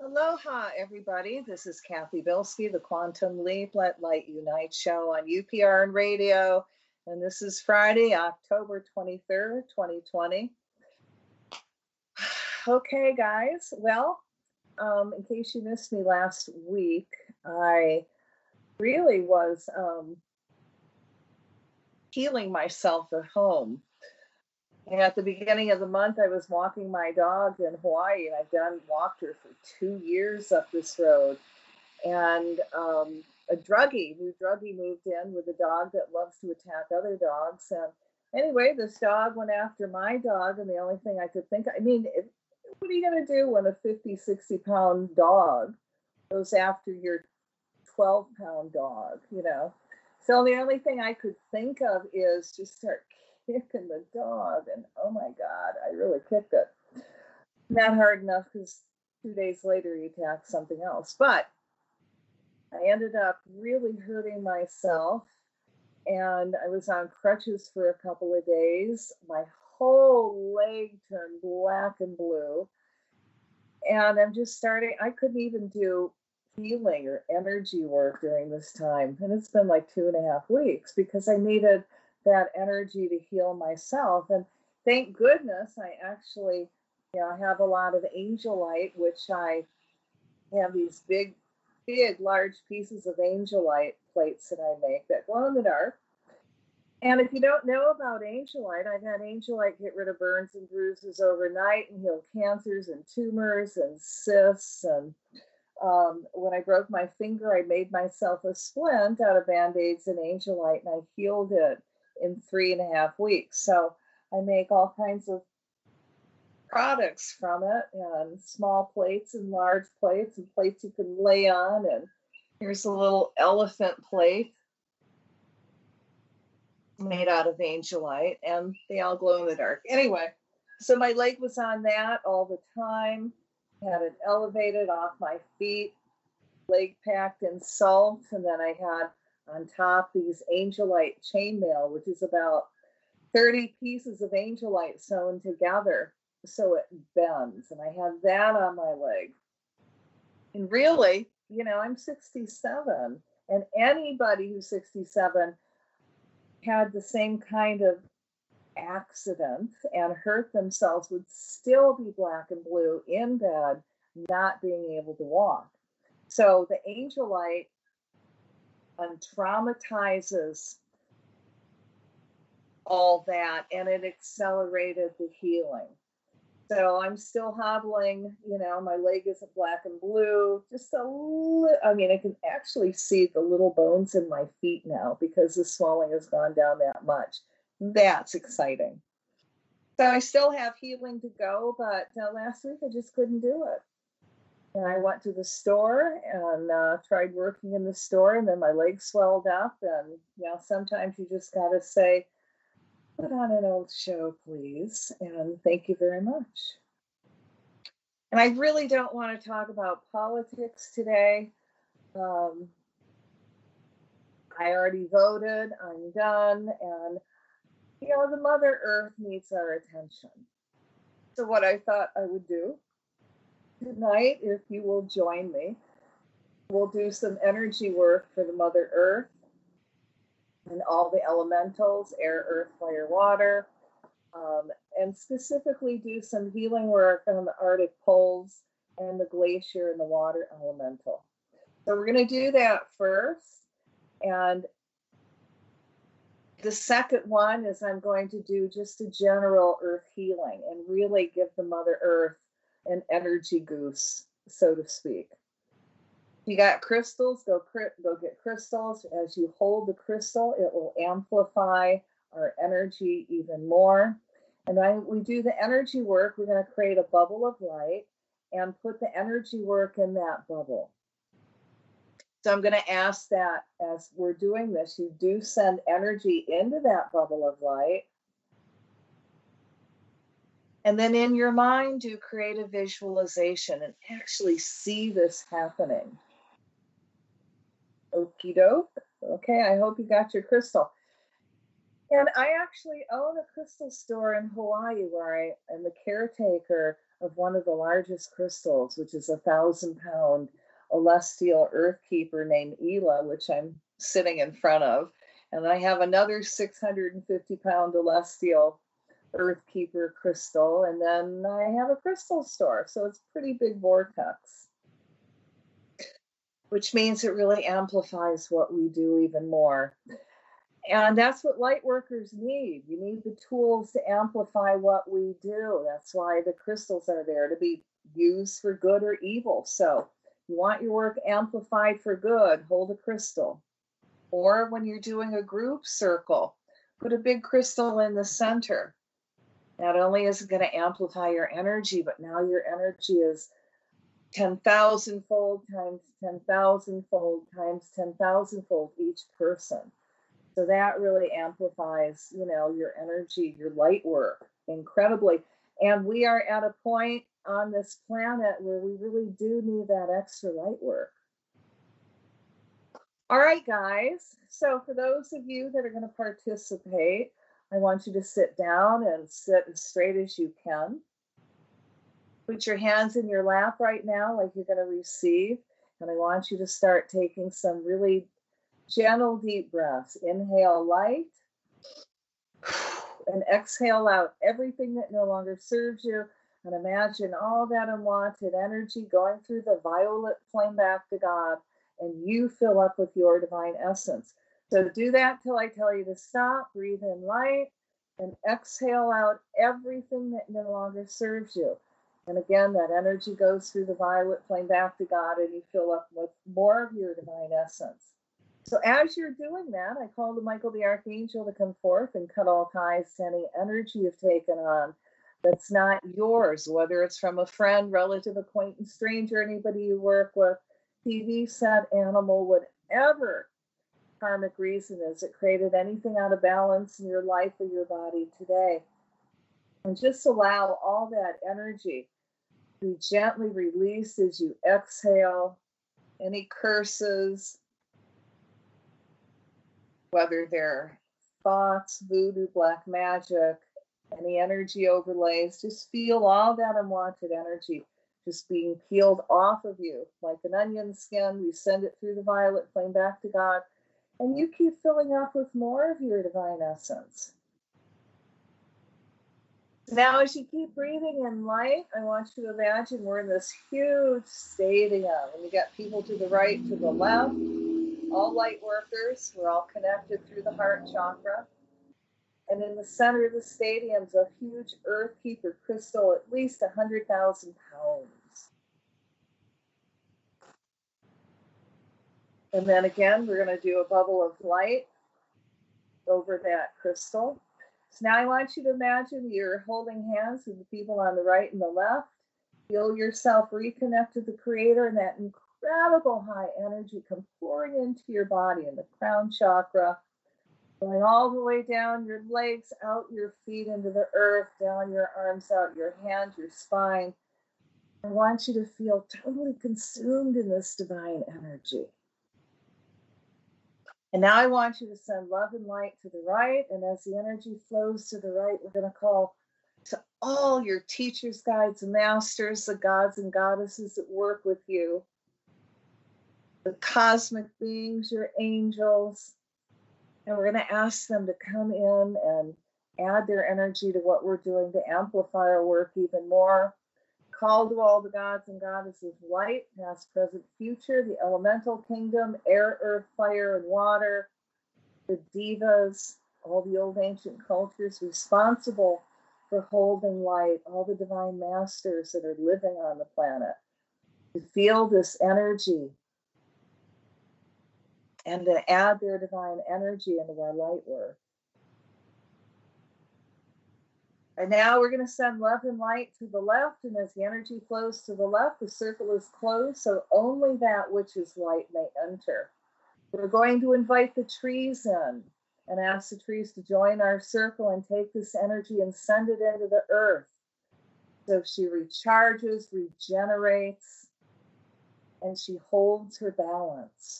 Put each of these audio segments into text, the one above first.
Aloha, everybody. This is Kathy Bilski, the Quantum Leap Let Light Unite show on UPR and radio. And this is Friday, October 23rd, 2020. Okay, guys. Well, in case you missed me last week, I really was healing myself at home. And at the beginning of the month, I was walking my dog in Hawaii, and I've walked her for 2 years up this road. And a new druggie moved in with a dog that loves to attack other dogs. And anyway, this dog went after my dog, and the only thing I could think, what are you going to do when a 50, 60-pound dog goes after your 12-pound dog, So the only thing I could think of is just start kicking the dog, and oh my God, I really kicked it. Not hard enough because 2 days later he attacked something else. But I ended up really hurting myself, and I was on crutches for a couple of days. My whole leg turned black and blue, and I couldn't even do healing or energy work during this time. And it's been like 2.5 weeks because I needed that energy to heal myself. And thank goodness I actually, have a lot of angelite, which I have these big, large pieces of angelite plates that I make that glow in the dark. And if you don't know about angelite, I've had angelite get rid of burns and bruises overnight and heal cancers and tumors and cysts. And when I broke my finger, I made myself a splint out of Band-Aids and angelite, and I healed it in 3.5 weeks. So I make all kinds of products from it, and small plates and large plates and plates you can lay on. And here's a little elephant plate made out of angelite, and they all glow in the dark. Anyway, so my leg was on that all the time. Had it elevated off my feet, leg packed in salt, and then I had on top these angelite chainmail, which is about 30 pieces of angelite sewn together so it bends, and I had that on my leg. And really, I'm 67, and anybody who's 67 had the same kind of accident and hurt themselves would still be black and blue in bed, not being able to walk. So the angelite untraumatizes all that, and it accelerated the healing. So I'm still hobbling, my leg isn't black and blue, just a little, I can actually see the little bones in my feet now because the swelling has gone down that much. That's exciting. So I still have healing to go, but last week I just couldn't do it. And I went to the store and tried working in the store, and then my leg swelled up. And, sometimes you just got to say, put on an old show, please, and thank you very much. And I really don't want to talk about politics today. I already voted, I'm done, and, the Mother Earth needs our attention. So what I thought I would do tonight, if you will join me, we'll do some energy work for the Mother Earth and all the elementals, air, earth, fire, water, and specifically do some healing work on the Arctic poles and the glacier and the water elemental. So we're going to do that first. And the second one is I'm going to do just a general earth healing and really give the Mother Earth an energy goose, so to speak. If you got crystals, go get crystals. As you hold the crystal, it will amplify our energy even more. And when we do the energy work, we're going to create a bubble of light and put the energy work in that bubble. So I'm going to ask that as we're doing this, you do send energy into that bubble of light. And then in your mind, do create a visualization and actually see this happening. Okie doke. Okay, I hope you got your crystal. And I actually own a crystal store in Hawaii where I am the caretaker of one of the largest crystals, which is 1,000-pound celestial earth keeper named Ela, which I'm sitting in front of. And I have another 650-pound celestial earth keeper crystal. And then I have a crystal store. So it's a pretty big vortex, which means it really amplifies what we do even more. And that's what light workers need. You need the tools to amplify what we do. That's why the crystals are there, to be used for good or evil. So you want your work amplified for good, hold a crystal. Or when you're doing a group circle, put a big crystal in the center. Not only is it going to amplify your energy, but now your energy is 10,000-fold times 10,000-fold times 10,000-fold each person. So that really amplifies, your energy, your light work incredibly. And we are at a point on this planet where we really do need that extra light work. All right, guys. So for those of you that are going to participate, I want you to sit down and sit as straight as you can. Put your hands in your lap right now like you're going to receive. And I want you to start taking some really gentle, deep breaths. Inhale light and exhale out everything that no longer serves you. And imagine all that unwanted energy going through the violet flame back to God, and you fill up with your divine essence. So do that till I tell you to stop. Breathe in light and exhale out everything that no longer serves you. And again, that energy goes through the violet flame back to God, and you fill up with more of your divine essence. So as you're doing that, I call to Michael the Archangel to come forth and cut all ties to any energy you've taken on that's not yours, whether it's from a friend, relative, acquaintance, stranger, anybody you work with, TV set, animal, whatever karmic reason is that created anything out of balance in your life or your body today. And just allow all that energy to be gently released as you exhale. Any curses, whether they're thoughts, voodoo, black magic, any energy overlays, just feel all that unwanted energy just being peeled off of you. Like an onion skin, we send it through the violet flame back to God, and you keep filling up with more of your divine essence. Now, as you keep breathing in light, I want you to imagine we're in this huge stadium, and you got people to the right, to the left, all light workers. We're all connected through the heart chakra. And in the center of the stadium's a huge earth keeper crystal, at least 100,000 pounds. And then again, we're going to do a bubble of light over that crystal. So now I want you to imagine you're holding hands with the people on the right and the left. Feel yourself reconnect to the Creator, and that incredible high energy come pouring into your body in the crown chakra, going all the way down your legs, out your feet into the earth, down your arms, out your hands, your spine. I want you to feel totally consumed in this divine energy. And now I want you to send love and light to the right. And as the energy flows to the right, we're going to call to all your teachers, guides, and masters, the gods and goddesses that work with you, the cosmic beings, your angels. And we're going to ask them to come in and add their energy to what we're doing to amplify our work even more. Call to all the gods and goddesses, light, past, present, future, the elemental kingdom, air, earth, fire, and water, the divas, all the old ancient cultures responsible for holding light, all the divine masters that are living on the planet, to feel this energy and to add their divine energy into our light work. And now we're going to send love and light to the left, and as the energy flows to the left, the circle is closed, so only that which is light may enter. We're going to invite the trees in and ask the trees to join our circle and take this energy and send it into the earth. So she recharges, regenerates, and she holds her balance.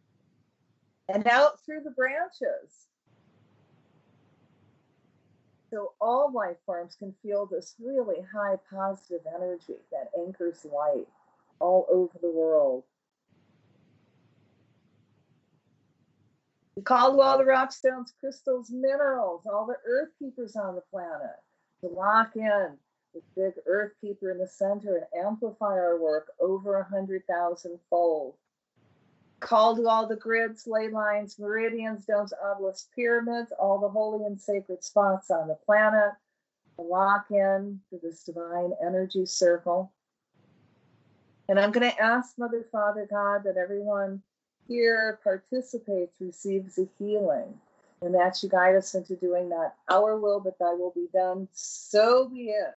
And out through the branches. So all life forms can feel this really high positive energy that anchors light all over the world. We call to all the rock, stones, crystals, minerals, all the earth keepers on the planet to lock in with big earth keeper in the center and amplify our work over 100,000 fold. Call to all the grids, ley lines, meridians, domes, obelisks, pyramids, all the holy and sacred spots on the planet to lock in to this divine energy circle. And I'm going to ask Mother, Father, God that everyone here participates, receives a healing, and that you guide us into doing not our will, but thy will be done. So be it.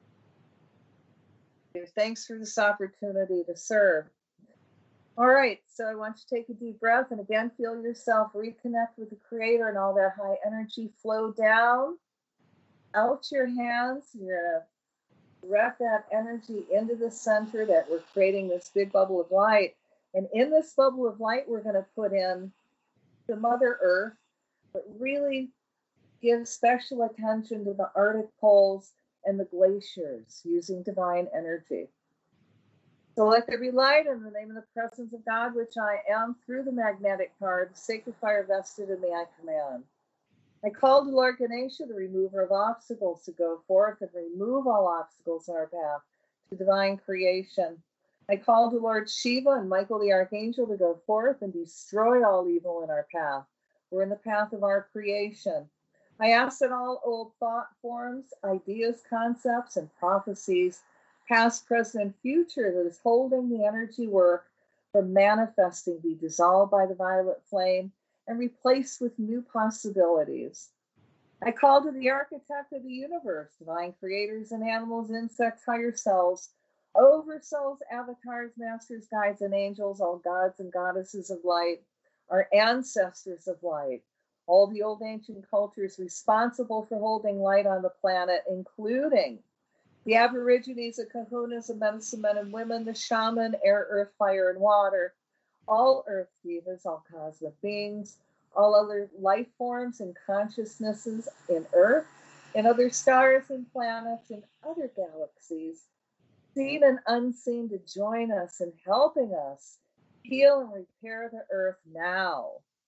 Give thanks for this opportunity to serve. All right, so I want you to take a deep breath and again feel yourself reconnect with the Creator and all that high energy flow down out your hands. You're going to direct that energy into the center that we're creating this big bubble of light. And in this bubble of light, we're going to put in the Mother Earth, but really give special attention to the Arctic poles and the glaciers using divine energy. So let there be light in the name of the presence of God, which I am, through the magnetic card, sacred fire vested in me, I command. I call to Lord Ganesha, the remover of obstacles, to go forth and remove all obstacles in our path to divine creation. I call to Lord Shiva and Michael the Archangel to go forth and destroy all evil in our path. We're in the path of our creation. I ask that all old thought forms, ideas, concepts, and prophecies, past, present, and future, that is holding the energy work from manifesting, be dissolved by the violet flame and replaced with new possibilities. I call to the architect of the universe, divine creators and animals, insects, higher selves, oversouls, avatars, masters, guides, and angels, all gods and goddesses of light, our ancestors of light, all the old ancient cultures responsible for holding light on the planet, including the Aborigines, the Kahunas, the medicine men and women, the shaman, air, earth, fire, and water, all earth divas, all cosmic beings, all other life forms and consciousnesses in earth, and other stars and planets and other galaxies, seen and unseen, to join us in helping us heal and repair the earth now.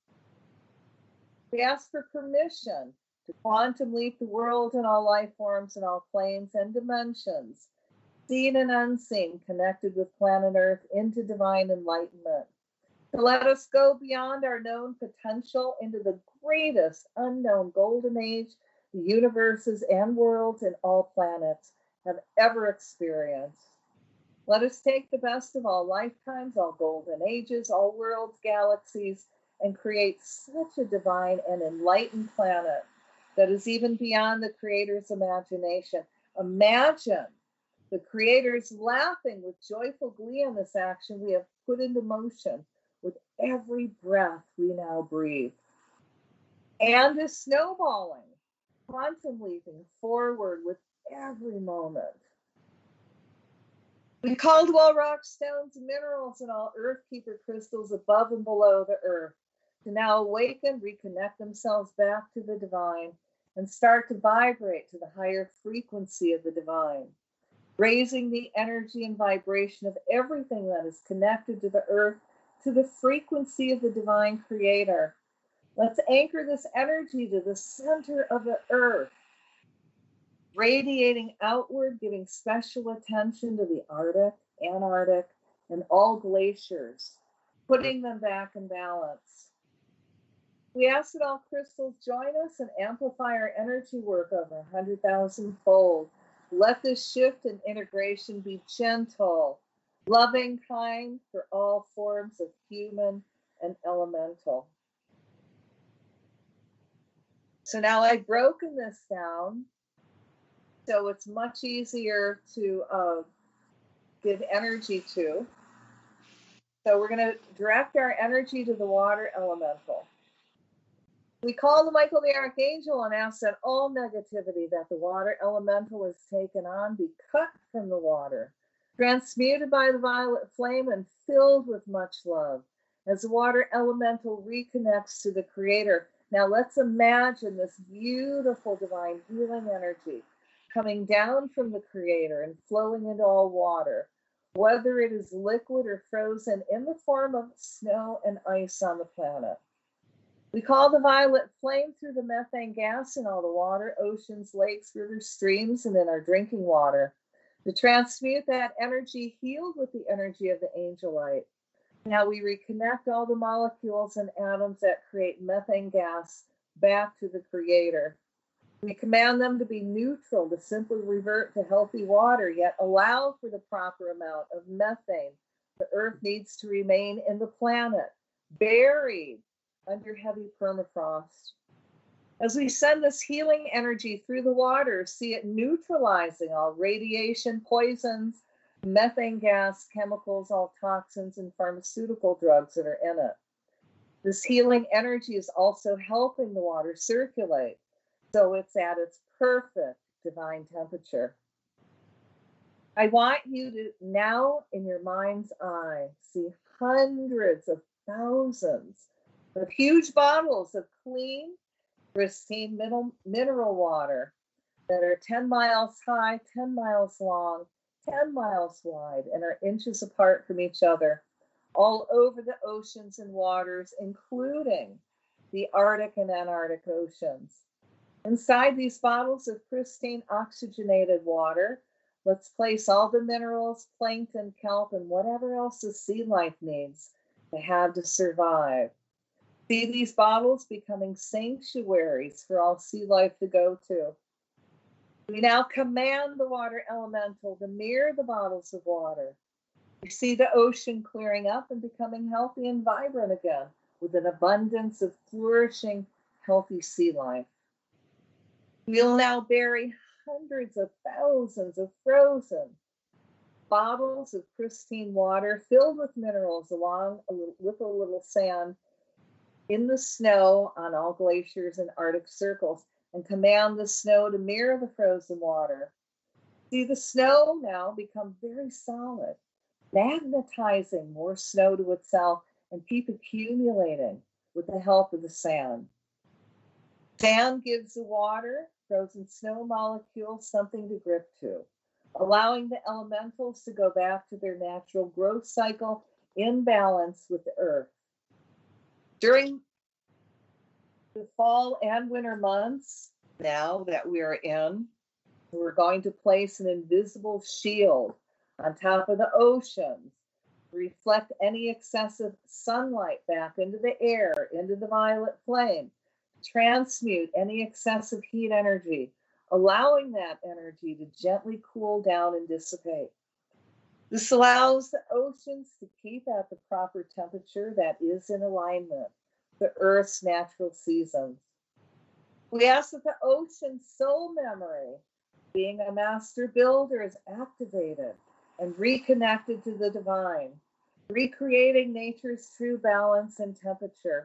We ask for permission to quantum leap the world and all life forms in all planes and dimensions, seen and unseen, connected with planet Earth into divine enlightenment. To let us go beyond our known potential into the greatest unknown golden age the universes and worlds and all planets have ever experienced. Let us take the best of all lifetimes, all golden ages, all worlds, galaxies, and create such a divine and enlightened planet that is even beyond the Creator's imagination. Imagine the Creators laughing with joyful glee on this action we have put into motion with every breath we now breathe. And is snowballing, quantum leaping forward with every moment. We call to all rocks, stones, minerals, and all earth keeper crystals above and below the earth to now awaken, reconnect themselves back to the divine, and start to vibrate to the higher frequency of the divine, raising the energy and vibration of everything that is connected to the earth to the frequency of the divine Creator. Let's anchor this energy to the center of the earth, radiating outward, giving special attention to the Arctic, Antarctic, and all glaciers, putting them back in balance. We ask that all crystals join us and amplify our energy work over 100,000 fold. Let this shift and integration be gentle, loving, kind for all forms of human and elemental. So now I've broken this down so it's much easier to give energy to. So we're going to direct our energy to the water elemental. We call to Michael the Archangel and ask that all negativity that the water elemental has taken on be cut from the water, transmuted by the violet flame and filled with much love. As the water elemental reconnects to the Creator, Now let's imagine this beautiful divine healing energy coming down from the Creator and flowing into all water, whether it is liquid or frozen, in the form of snow and ice on the planet. We call the violet flame through the methane gas in all the water, oceans, lakes, rivers, streams, and in our drinking water, to transmute that energy healed with the energy of the angel light. Now we reconnect all the molecules and atoms that create methane gas back to the Creator. We command them to be neutral, to simply revert to healthy water, yet allow for the proper amount of methane the Earth needs to remain in the planet, buried under heavy permafrost. As we send this healing energy through the water, see it neutralizing all radiation, poisons, methane gas, chemicals, all toxins, and pharmaceutical drugs that are in it. This healing energy is also helping the water circulate, so it's at its perfect divine temperature. I want you to now, in your mind's eye, see hundreds of thousands of huge bottles of clean, pristine mineral water that are 10 miles high, 10 miles long, 10 miles wide, and are inches apart from each other, all over the oceans and waters, including the Arctic and Antarctic oceans. Inside these bottles of pristine oxygenated water, let's place all the minerals, plankton, kelp, and whatever else the sea life needs to have to survive. See these bottles becoming sanctuaries for all sea life to go to. We now command the water elemental to mirror the bottles of water. We see the ocean clearing up and becoming healthy and vibrant again, with an abundance of flourishing, healthy sea life. We'll now bury hundreds of thousands of frozen bottles of pristine water filled with minerals, along with a little sand, in the snow on all glaciers and Arctic circles, and command the snow to mirror the frozen water. See the snow now become very solid, magnetizing more snow to itself and keep accumulating with the help of the sand. Sand gives the water, frozen snow molecules, something to grip to, allowing the elementals to go back to their natural growth cycle in balance with the Earth. During the fall and winter months, now that we are in, we're going to place an invisible shield on top of the oceans to reflect any excessive sunlight back into the air, into the violet flame, transmute any excessive heat energy, allowing that energy to gently cool down and dissipate. This allows the oceans to keep at the proper temperature that is in alignment with the Earth's natural seasons. We ask that the ocean's soul memory, being a master builder, is activated and reconnected to the divine, recreating nature's true balance and temperature.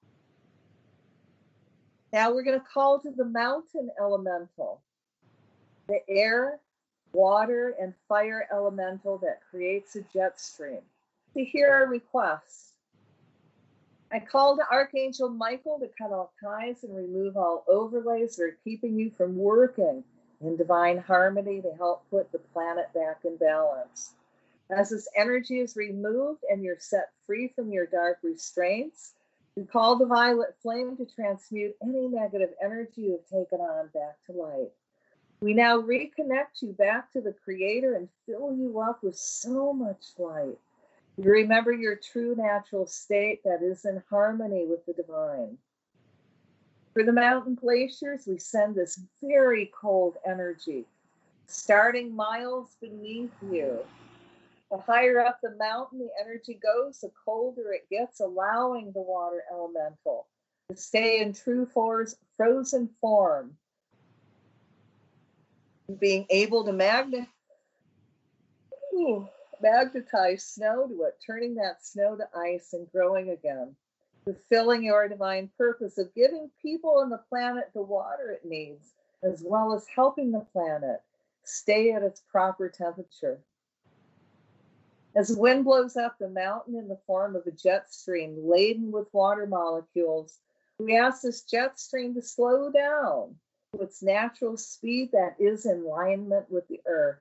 Now we're going to call to the mountain elemental, the air, water, and fire elemental that creates a jet stream, to hear our requests. I call to Archangel Michael to cut all ties and remove all overlays that are keeping you from working in divine harmony to help put the planet back in balance. As this energy is removed and you're set free from your dark restraints, we call the violet flame to transmute any negative energy you have taken on back to light. We now reconnect you back to the Creator and fill you up with so much light. You remember your true natural state that is in harmony with the divine. For the mountain glaciers, we send this very cold energy, starting miles beneath you. The higher up the mountain the energy goes, the colder it gets, allowing the water elemental to stay in true frozen form, being able to magnetize snow to it, turning that snow to ice and growing again, fulfilling your divine purpose of giving people on the planet the water it needs, as well as helping the planet stay at its proper temperature. As the wind blows up the mountain in the form of a jet stream laden with water molecules, We ask this jet stream to slow down to its natural speed that is in alignment with the earth.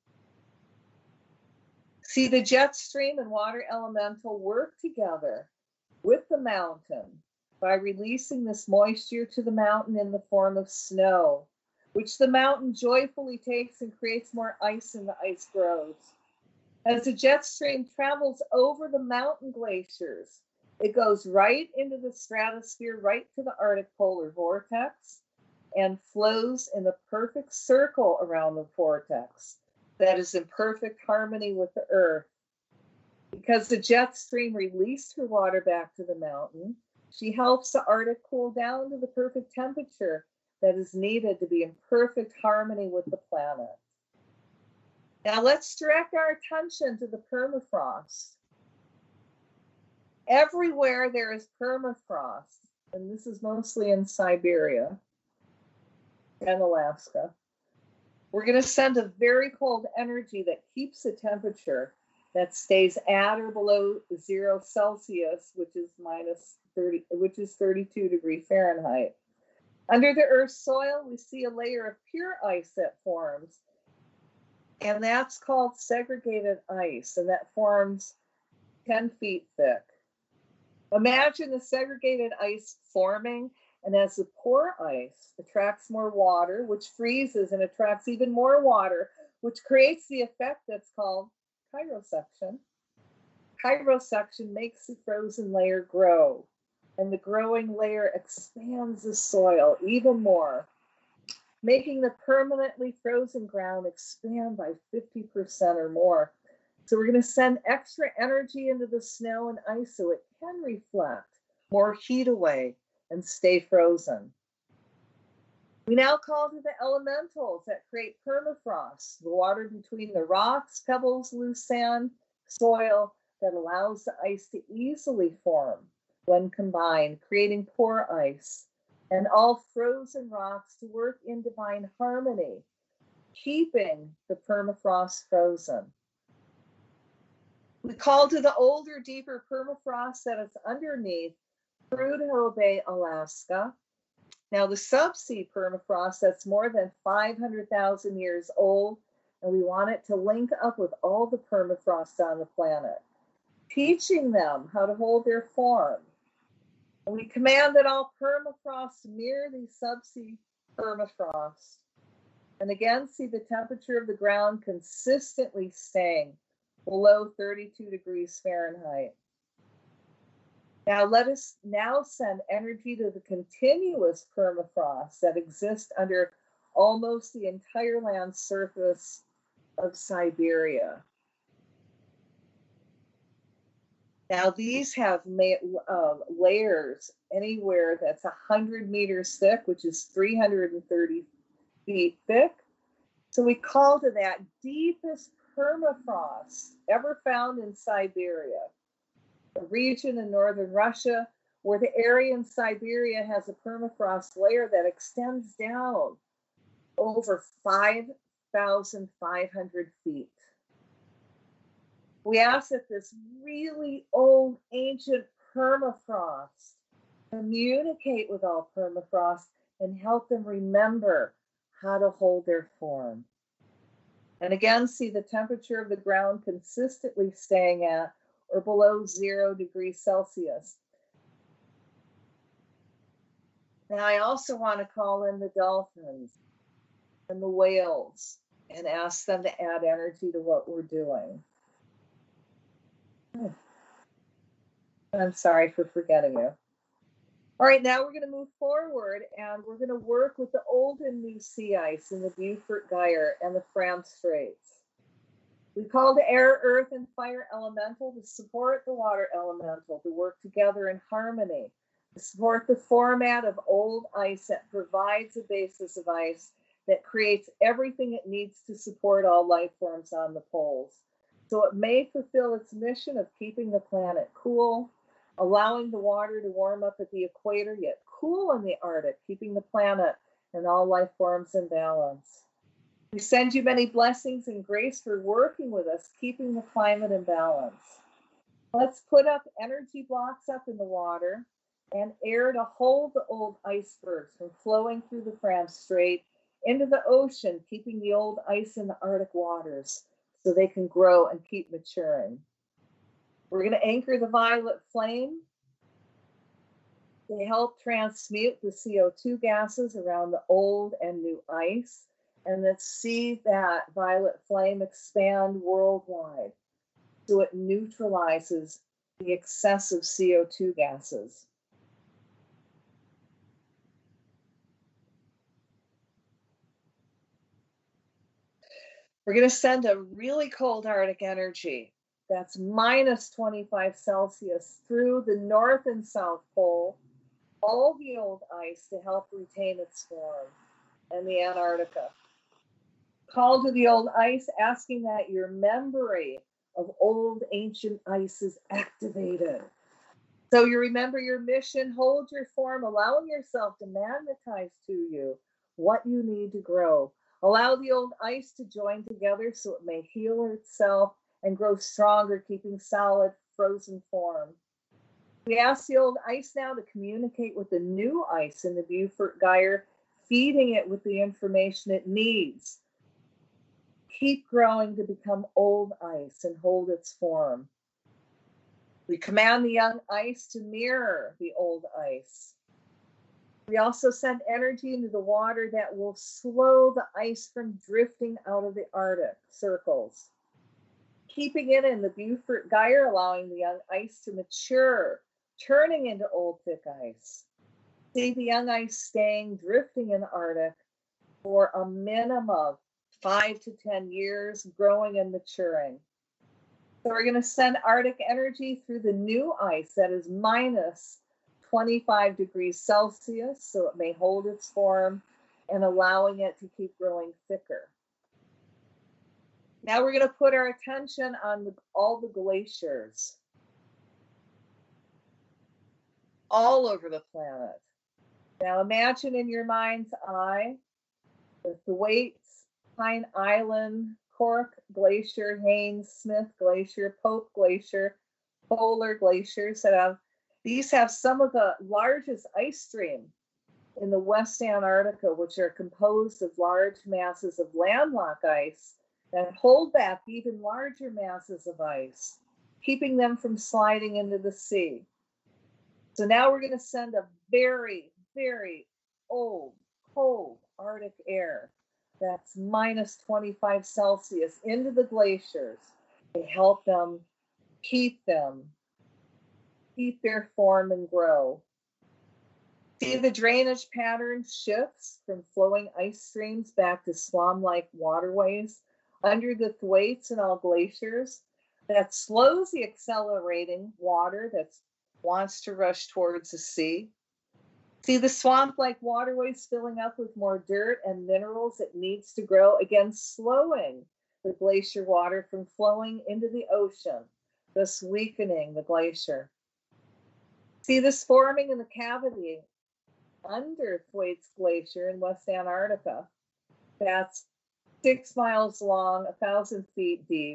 See the jet stream and water elemental work together with the mountain by releasing this moisture to the mountain in the form of snow, which the mountain joyfully takes and creates more ice, and the ice grows. As the jet stream travels over the mountain glaciers, it goes right into the stratosphere, right to the Arctic polar vortex, and flows in a perfect circle around the vortex that is in perfect harmony with the earth. Because the jet stream released her water back to the mountain, she helps the Arctic cool down to the perfect temperature that is needed to be in perfect harmony with the planet. Now let's direct our attention to the permafrost. Everywhere there is permafrost, and this is mostly in Siberia and Alaska, we're going to send a very cold energy that keeps the temperature that stays at or below 0 Celsius, which is minus 30, which is 32 degrees Fahrenheit. Under the Earth's soil, we see a layer of pure ice that forms, and that's called segregated ice, and that forms 10 feet thick. Imagine the segregated ice forming, and as the pore ice attracts more water, which freezes and attracts even more water, which creates the effect that's called chirosection. Chirosection makes the frozen layer grow, and the growing layer expands the soil even more, making the permanently frozen ground expand by 50% or more. So we're going to send extra energy into the snow and ice so it can reflect more heat away and stay frozen. We now call to the elementals that create permafrost, the water between the rocks, pebbles, loose sand, soil that allows the ice to easily form when combined, creating pore ice, and all frozen rocks to work in divine harmony, keeping the permafrost frozen. We call to the older, deeper permafrost that is underneath Prudhoe Bay, Alaska. Now, the subsea permafrost that's more than 500,000 years old, and we want it to link up with all the permafrost on the planet, teaching them how to hold their form. And we command that all permafrost mirror the subsea permafrost. And again, see the temperature of the ground consistently staying below 32 degrees Fahrenheit. Now let us now send energy to the continuous permafrost that exists under almost the entire land surface of Siberia. Now these have layers anywhere that's 100 meters thick, which is 330 feet thick. So we call to that deepest permafrost ever found in Siberia, a region in northern Russia where the area in Siberia has a permafrost layer that extends down over 5,500 feet. We ask that this really old, ancient permafrost communicate with all permafrost and help them remember how to hold their form. And again, see the temperature of the ground consistently staying at or below 0 degrees Celsius. Now, I also want to call in the dolphins and the whales and ask them to add energy to what we're doing. I'm sorry for forgetting you. All right, now we're going to move forward and we're going to work with the old and new sea ice in the Beaufort Gyre and the France Straits. We call the air, earth, and fire elemental to support the water elemental to work together in harmony, to support the format of old ice that provides a basis of ice that creates everything it needs to support all life forms on the poles. So it may fulfill its mission of keeping the planet cool, allowing the water to warm up at the equator, yet cool in the Arctic, keeping the planet and all life forms in balance. We send you many blessings and grace for working with us, keeping the climate in balance. Let's put up energy blocks up in the water and air to hold the old icebergs from flowing through the Franz Strait into the ocean, keeping the old ice in the Arctic waters so they can grow and keep maturing. We're going to anchor the violet flame. They help transmute the CO2 gases around the old and new ice. And let's see that violet flame expand worldwide so it neutralizes the excessive CO2 gases. We're going to send a really cold Arctic energy that's minus 25 Celsius through the North and South Pole, all the old ice to help retain its form, and the Antarctica. Call to the old ice, asking that your memory of old ancient ice is activated. So you remember your mission, hold your form, allowing yourself to magnetize to you what you need to grow. Allow the old ice to join together so it may heal itself and grow stronger, keeping solid, frozen form. We ask the old ice now to communicate with the new ice in the Beaufort Gyre, feeding it with the information it needs. Keep growing to become old ice and hold its form. We command the young ice to mirror the old ice. We also send energy into the water that will slow the ice from drifting out of the Arctic circles, keeping it in the Beaufort Gyre, allowing the young ice to mature, turning into old thick ice. See the young ice staying drifting in the Arctic for a minimum of 5 to 10 years, growing and maturing. So we're going to send Arctic energy through the new ice that is minus 25 degrees Celsius, so it may hold its form and allowing it to keep growing thicker. Now we're going to put our attention on all the glaciers all over the planet. Now imagine in your mind's eye the Thwaites, Pine Island, Cork Glacier, Haynes Smith Glacier, Pope Glacier, Polar Glaciers that have some of the largest ice stream in the West Antarctica, which are composed of large masses of landlocked ice that hold back even larger masses of ice, keeping them from sliding into the sea. So now we're going to send a very, very old, cold Arctic air that's minus 25 Celsius into the glaciers to help them keep their form and grow. See the drainage pattern shifts from flowing ice streams back to slum-like waterways under the Thwaites and all glaciers that slows the accelerating water that wants to rush towards the sea. See the swamp-like waterways filling up with more dirt and minerals it needs to grow, again slowing the glacier water from flowing into the ocean, thus weakening the glacier. See this forming in the cavity under Thwaites Glacier in West Antarctica. That's 6 miles long, 1,000 feet deep,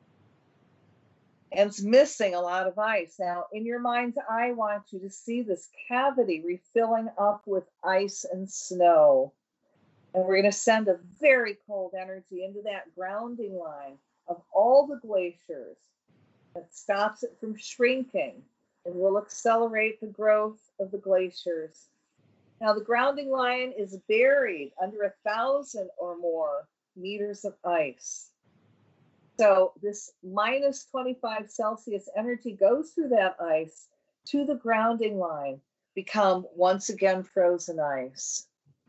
and it's missing a lot of ice. Now, in your mind's eye, I want you to see this cavity refilling up with ice and snow. And we're going to send a very cold energy into that grounding line of all the glaciers that stops it from shrinking and will accelerate the growth of the glaciers. Now, the grounding line is buried under 1,000 or more meters of ice. So this minus 25 Celsius energy goes through that ice to the grounding line, become once again frozen ice.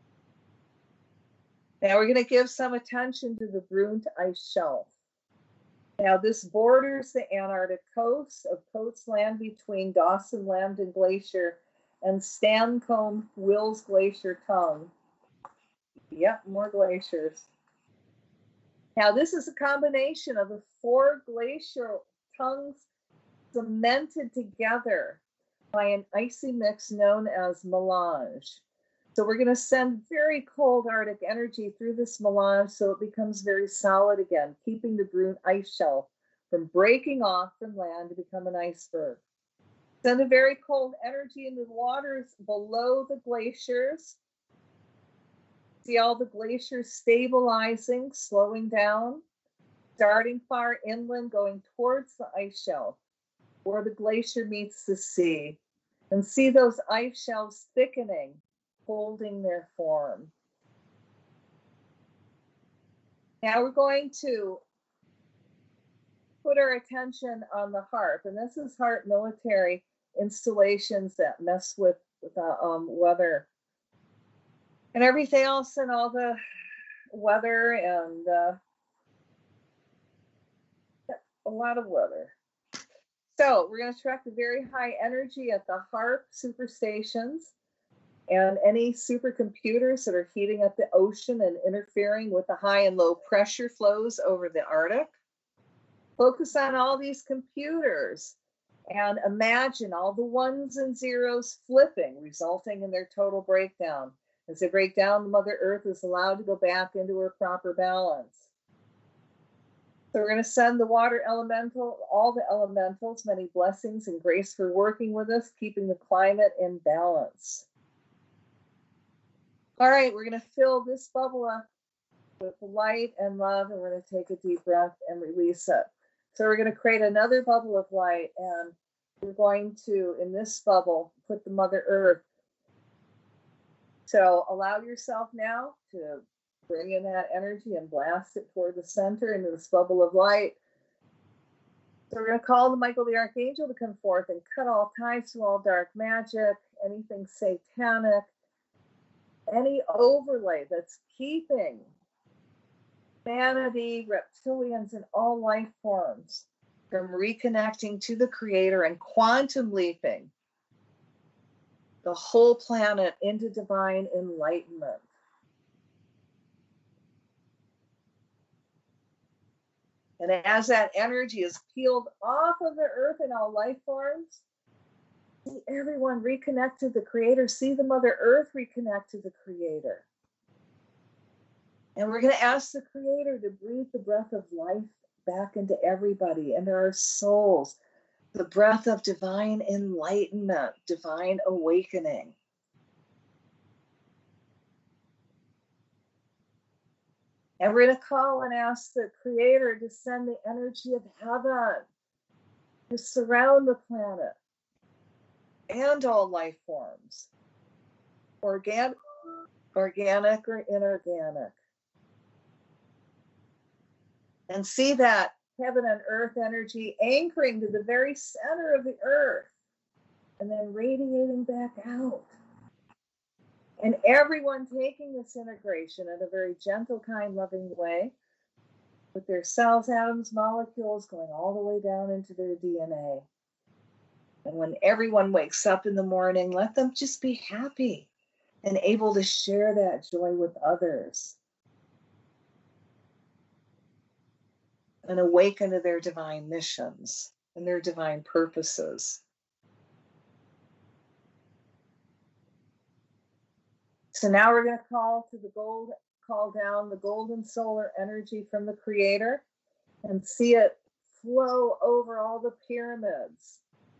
Now we're going to give some attention to the Brunt ice shelf. Now this borders the Antarctic coast of Coats Land between Dawson-Lambton Glacier and Stancomb-Wills Glacier tongue. Yep, more glaciers. Now this is a combination of the 4 glacial tongues cemented together by an icy mix known as melange. So we're going to send very cold Arctic energy through this melange so it becomes very solid again, keeping the Brunt ice shelf from breaking off from land to become an iceberg. Send a very cold energy into the waters below the glaciers. See all the glaciers stabilizing, slowing down, starting far inland, going towards the ice shelf where the glacier meets the sea. And see those ice shelves thickening, holding their form. Now we're going to put our attention on the HAARP, and this is HAARP military installations that mess with the weather and everything else, and all the weather and a lot of weather. So we're going to track the very high energy at the HAARP superstations and any supercomputers that are heating up the ocean and interfering with the high and low pressure flows over the Arctic. Focus on all these computers and imagine all the ones and zeros flipping, resulting in their total breakdown. As they break down, the Mother Earth is allowed to go back into her proper balance. So we're going to send the water elemental, all the elementals, many blessings and grace for working with us, keeping the climate in balance. All right, we're going to fill this bubble up with light and love, and we're going to take a deep breath and release it. So we're going to create another bubble of light, and we're going to, in this bubble, put the Mother Earth. So allow yourself now to bring in that energy and blast it toward the center into this bubble of light. So we're going to call the Michael the Archangel to come forth and cut all ties to all dark magic, anything satanic, any overlay that's keeping humanity, reptilians, and all life forms from reconnecting to the Creator and quantum leaping the whole planet into divine enlightenment. And as that energy is peeled off of the earth and all life forms, see everyone reconnect to the Creator. See the Mother Earth reconnect to the Creator. And we're going to ask the Creator to breathe the breath of life back into everybody, into our souls, the breath of divine enlightenment, divine awakening. And we're going to call and ask the Creator to send the energy of heaven to surround the planet and all life forms, organic or inorganic. And see that heaven and earth energy anchoring to the very center of the earth and then radiating back out. And everyone taking this integration in a very gentle, kind, loving way with their cells, atoms, molecules going all the way down into their DNA. And when everyone wakes up in the morning, let them just be happy and able to share that joy with others and awaken to their divine missions and their divine purposes. So now we're going to call down the golden solar energy from the Creator and see it flow over all the pyramids.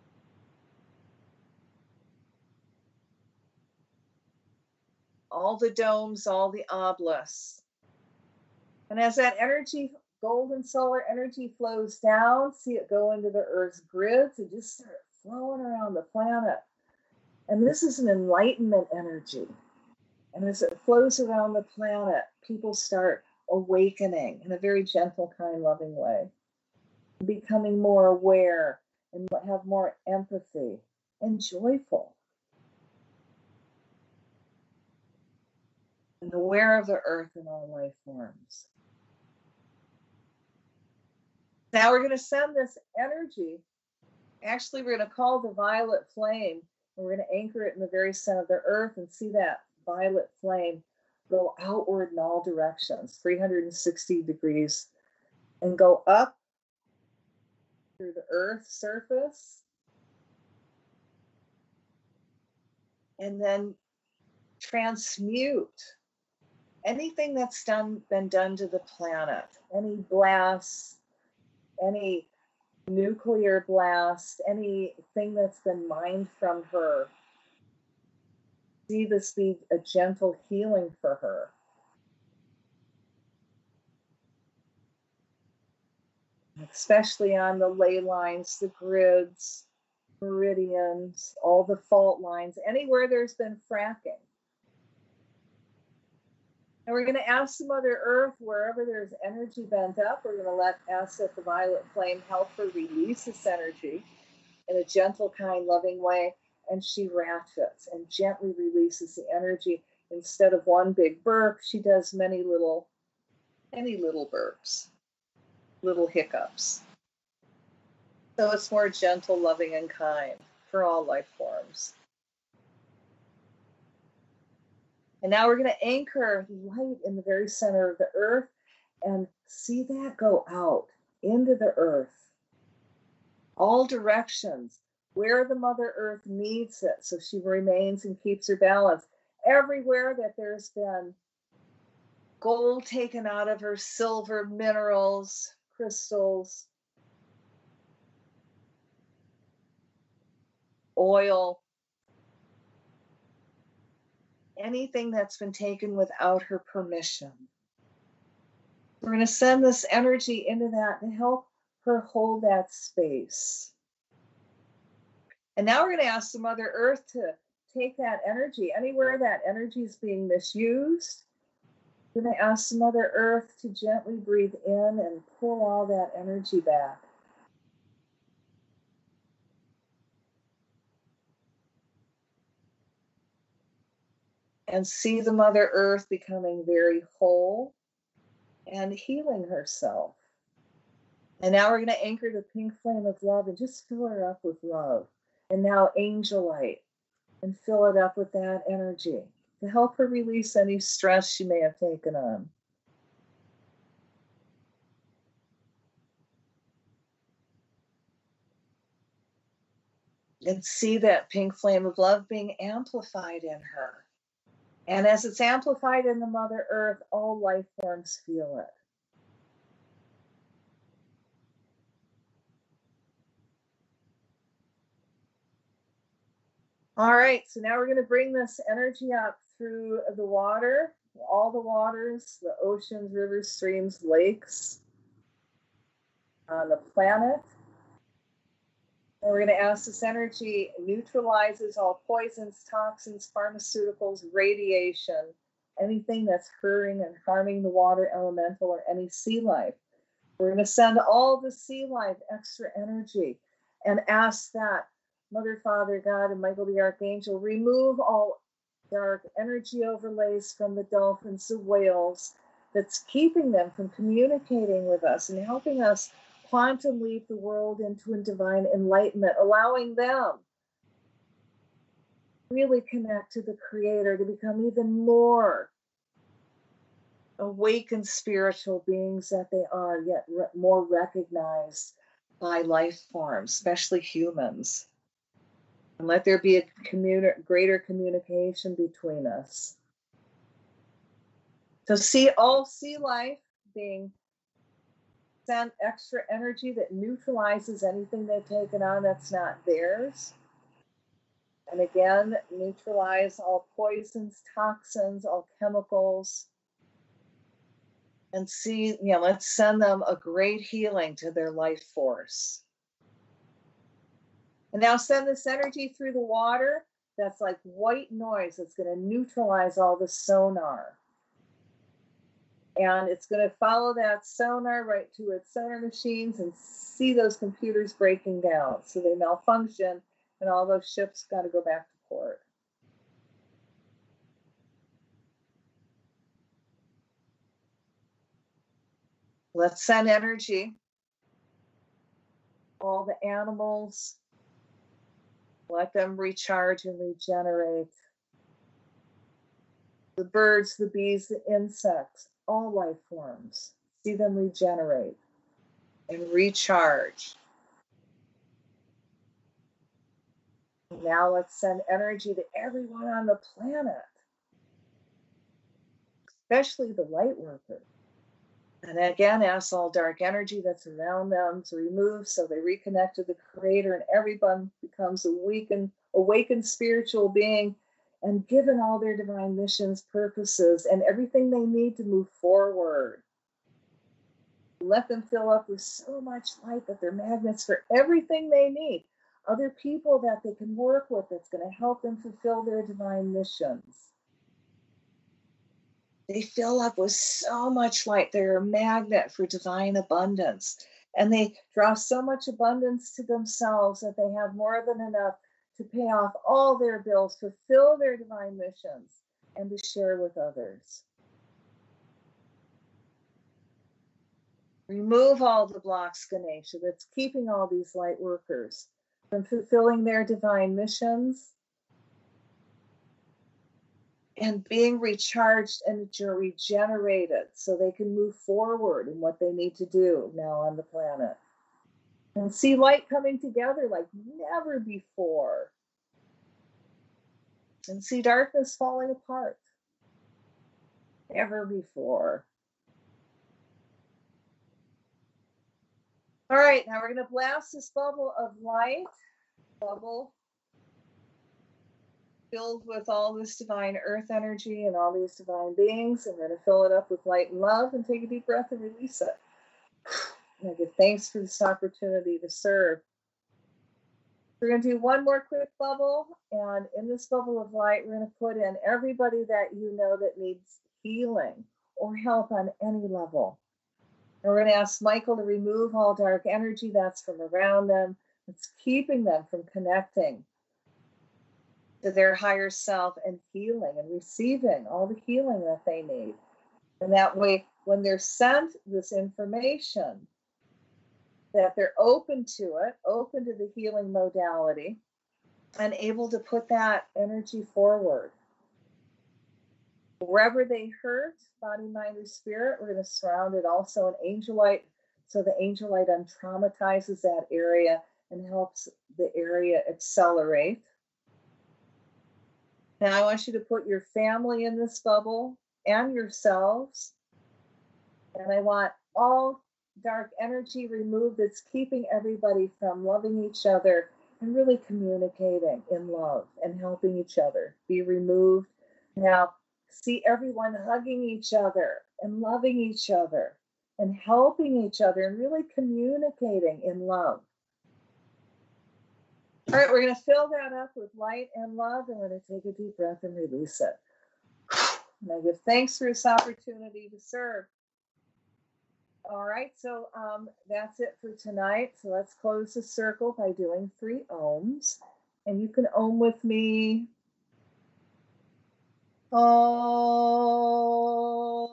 All the domes, all the obelisks. And as that energy, golden solar energy flows down, see it go into the Earth's grids and just start flowing around the planet. And this is an enlightenment energy. And as it flows around the planet, people start awakening in a very gentle, kind, loving way, becoming more aware and have more empathy and joyful. And aware of the earth and all life forms. Now we're going to send this energy. Actually, we're going to call the violet flame, and we're going to anchor it in the very center of the earth and see that violet flame go outward in all directions, 360 degrees, and go up through the earth's surface, and then transmute anything that's been done to the planet, any blasts, any nuclear blast, anything that's been mined from her. See this be a gentle healing for her. Especially on the ley lines, the grids, meridians, all the fault lines, anywhere there's been fracking. And we're going to ask the Mother Earth, wherever there's energy bent up, we're going to ask that the violet flame help her release this energy in a gentle, kind, loving way. And she ratchets and gently releases the energy. Instead of one big burp, she does many little burps, little hiccups. So it's more gentle, loving, and kind for all life forms. And now we're going to anchor light in the very center of the earth and see that go out into the earth. All directions, where the Mother Earth needs it, so she remains and keeps her balance. Everywhere that there's been gold taken out of her, silver, minerals, crystals, oil, anything that's been taken without her permission. We're going to send this energy into that to help her hold that space. And now we're going to ask the Mother Earth to take that energy, anywhere that energy is being misused. We're going to ask the Mother Earth to gently breathe in and pull all that energy back. And see the Mother Earth becoming very whole and healing herself. And now we're going to anchor the pink flame of love and just fill her up with love. And now angel light, and fill it up with that energy to help her release any stress she may have taken on. And see that pink flame of love being amplified in her. And as it's amplified in the Mother Earth, all life forms feel it. All right, so now we're going to bring this energy up through the water, all the waters, the oceans, rivers, streams, lakes on the planet. And we're going to ask this energy neutralizes all poisons, toxins, pharmaceuticals, radiation, anything that's hurting and harming the water elemental or any sea life. We're going to send all the sea life extra energy and ask that Mother, Father, God, and Michael the Archangel remove all dark energy overlays from the dolphins, the whales, that's keeping them from communicating with us and helping us quantum leap the world into a divine enlightenment, allowing them really connect to the Creator, to become even more awakened spiritual beings that they are, yet more recognized by life forms, especially humans. And let there be a greater communication between us. So see all sea life being sent extra energy that neutralizes anything they've taken on that's not theirs. And again, neutralize all poisons, toxins, all chemicals. And see, let's send them a great healing to their life force. And now send this energy through the water that's like white noise that's going to neutralize all the sonar. And it's going to follow that sonar right to its sonar machines and see those computers breaking down. So they malfunction and all those ships got to go back to port. Let's send energy. All the animals, let them recharge and regenerate. The birds, the bees, the insects, all life forms, see them regenerate and recharge. Now let's send energy to everyone on the planet, especially the light workers. And again, ask all dark energy that's around them to remove so they reconnect to the Creator and everyone becomes awakened spiritual being and given all their divine missions, purposes, and everything they need to move forward. Let them fill up with so much light that they're magnets for everything they need. Other people that they can work with that's going to help them fulfill their divine missions. They fill up with so much light. They're a magnet for divine abundance. And they draw so much abundance to themselves that they have more than enough to pay off all their bills, fulfill their divine missions, and to share with others. Remove all the blocks, Ganesha, that's keeping all these light workers from fulfilling their divine missions and being recharged and regenerated so they can move forward in what they need to do now on the planet. And see light coming together like never before. And see darkness falling apart. Never before. All right, now we're going to blast this bubble of light. Bubble filled with all this divine earth energy and all these divine beings. And we're going to fill it up with light and love and take a deep breath and release it. And I give thanks for this opportunity to serve. We're going to do one more quick bubble. And in this bubble of light, we're going to put in everybody that you know that needs healing or help on any level. And we're going to ask Michael to remove all dark energy that's from around them, that's keeping them from connecting to their higher self and healing and receiving all the healing that they need. And that way, when they're sent this information, that they're open to it, open to the healing modality, and able to put that energy forward. Wherever they hurt, body, mind, or spirit, we're going to surround it also in angel light, so the angel light untraumatizes that area and helps the area accelerate. Now I want you to put your family in this bubble and yourselves. And I want all dark energy removed that's keeping everybody from loving each other and really communicating in love and helping each other be removed. Now, see everyone hugging each other and loving each other and helping each other and really communicating in love. All right, we're going to fill that up with light and love, and we're going to take a deep breath and release it. And I give thanks for this opportunity to serve. All right, so that's it for tonight. So let's close the circle by doing 3 ohms. And you can ohm with me. Om.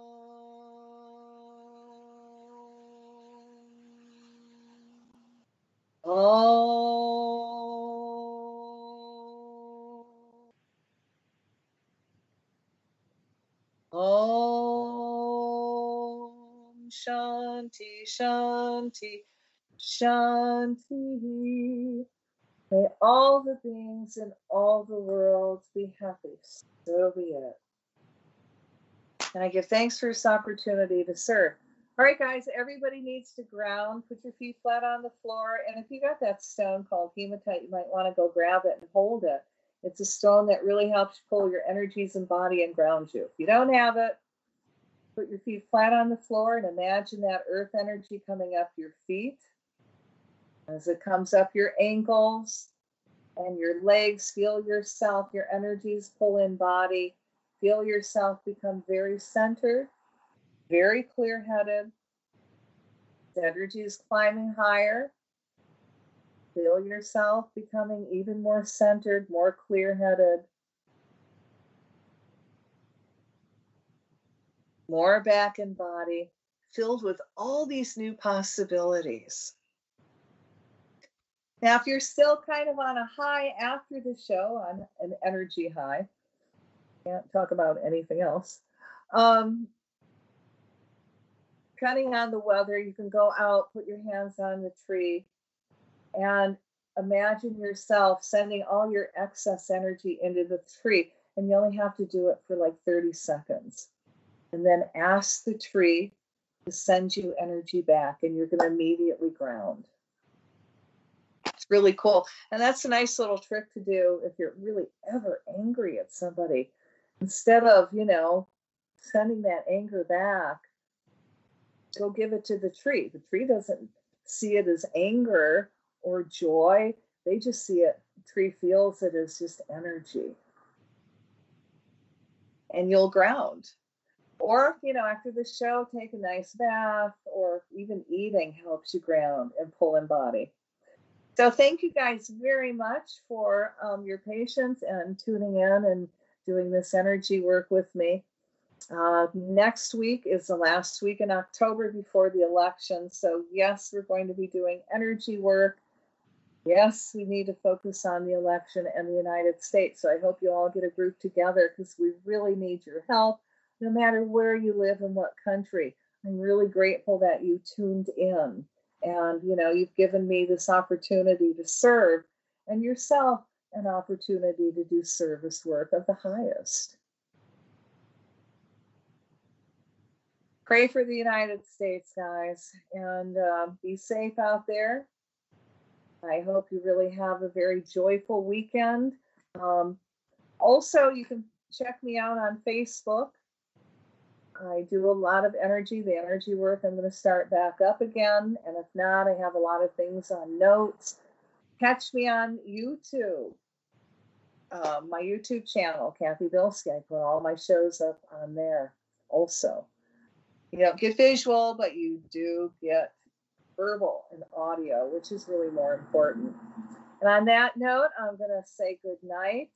Om Shanti Shanti Shanti. May all the beings in all the worlds be happy. So be it. And I give thanks for this opportunity to serve. All right, guys, everybody needs to ground. Put your feet flat on the floor. And if you got that stone called hematite, you might want to go grab it and hold it. It's a stone that really helps pull your energies and body and ground you. If you don't have it, put your feet flat on the floor and imagine that earth energy coming up your feet. As it comes up your ankles and your legs, feel yourself, your energies pull in body. Feel yourself become very centered, very clear-headed. The energy is climbing higher. Feel yourself becoming even more centered, more clear-headed. More back in body, filled with all these new possibilities. Now, if you're still kind of on a high after the show, on an energy high, can't talk about anything else. Depending on the weather, you can go out, put your hands on the tree, and imagine yourself sending all your excess energy into the tree. And you only have to do it for like 30 seconds. And then ask the tree to send you energy back, and you're going to immediately ground. It's really cool. And that's a nice little trick to do if you're really ever angry at somebody. Instead of, sending that anger back, go give it to the tree. The tree doesn't see it as anger or joy. They just see it, the tree feels it as just energy. And you'll ground. Or, after the show, take a nice bath, or even eating helps you ground and pull in body. So thank you guys very much for your patience and tuning in and doing this energy work with me. Next week is the last week in October before the election. So yes, we're going to be doing energy work. Yes, we need to focus on the election and the United States. So I hope you all get a group together, because we really need your help, no matter where you live and what country. I'm really grateful that you tuned in, and you've given me this opportunity to serve, and yourself an opportunity to do service work of the highest. Pray for the United States, guys, and be safe out there. I hope you really have a very joyful weekend. Also, you can check me out on Facebook. I do a lot of the energy work. I'm going to start back up again. And if not, I have a lot of things on notes. Catch me on YouTube, my YouTube channel, Kathy Bilski. I put all my shows up on there also. You don't get visual, but you do get verbal and audio, which is really more important. And on that note, I'm going to say good night.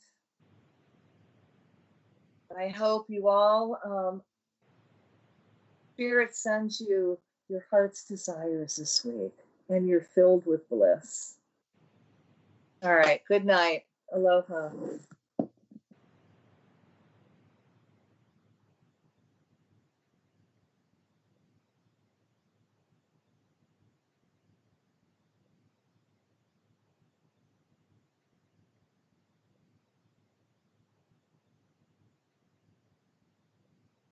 I hope you all, Spirit sends you your heart's desires this week, and you're filled with bliss. All right. Good night. Aloha.